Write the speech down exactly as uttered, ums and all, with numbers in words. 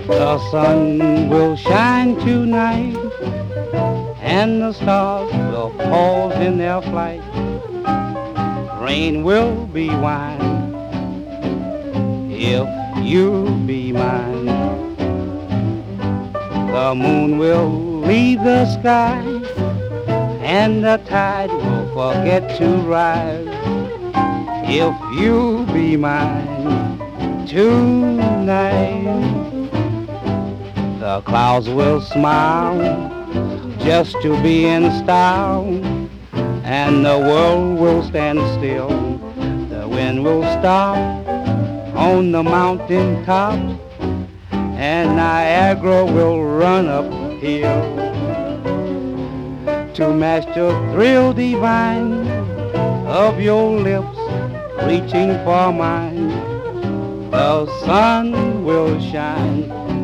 The sun will shine tonight, and the stars will pause in their flight. Rain will be wine if you be mine. The moon will leave the sky, and the tide will forget to rise if you be mine tonight. The clouds will smile just to be in style, and the world will stand still. The wind will stop on the mountain top, and Niagara will run uphill to match the thrill divine of your lips reaching for mine. The sun will shine